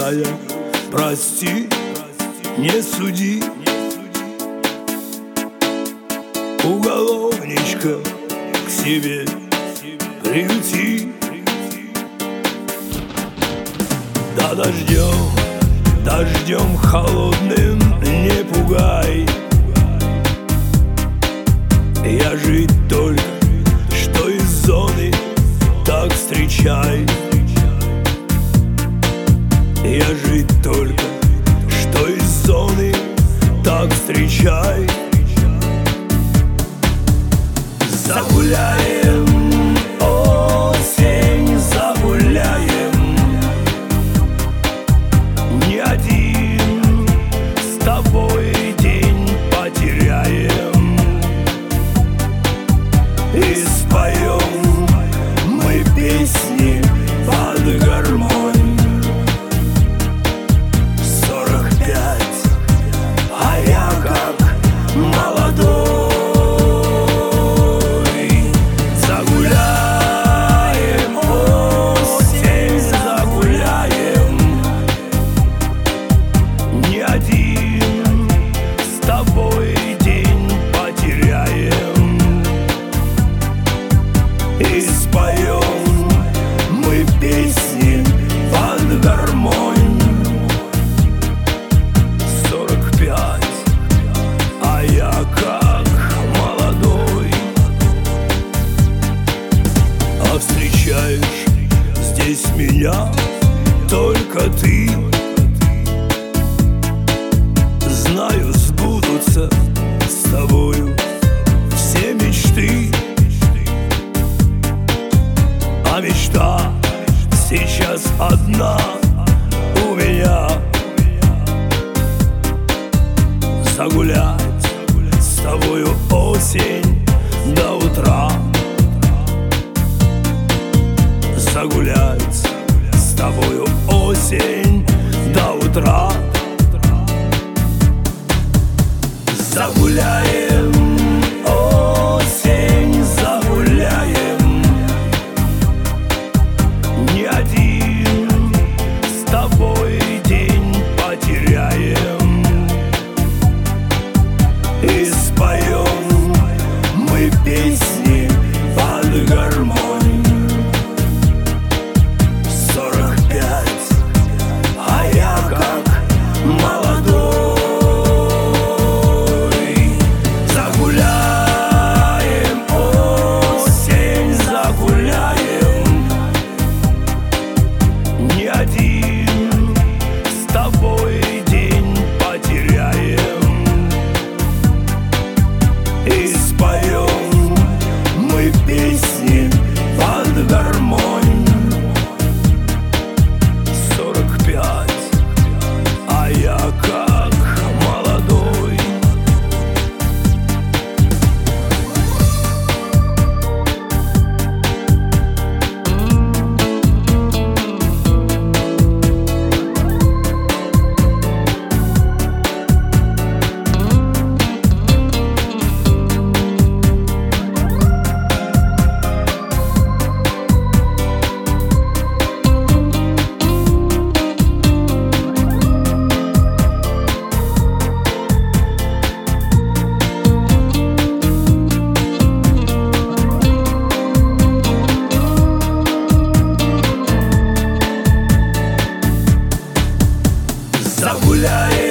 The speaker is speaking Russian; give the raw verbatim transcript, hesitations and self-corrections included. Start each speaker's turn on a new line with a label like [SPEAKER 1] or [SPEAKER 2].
[SPEAKER 1] чужая, прости, не суди. Уголовничка к себе приюти. Да дождем, дождем холодным не пугай. Я жить только что из зоны, так встречай. Я жить только что из зоны, так встречай. Загуляем, осень, загуляем. Не один с тобой день потеряем. И споем мы песни под гармонь. Сорок пять, а я как молодой. И споем мы песни под гармонь. Сорок пять, а я как молодой. А встречаешь здесь меня только ты. Знаю, сбудутся с тобою все мечты. А мечта сейчас одна у меня: загулять с тобою осень до утра. Загулять с тобою осень до утра. Загуляем, осень, загуляем. Не один с тобой день потеряем. И споем мы песни под гармонь. Сорок пять, а я как молодой. Один с тобой день потеряем. И споем мы песни под гармонь. Сорок пять, а я как молодой. Загуляем.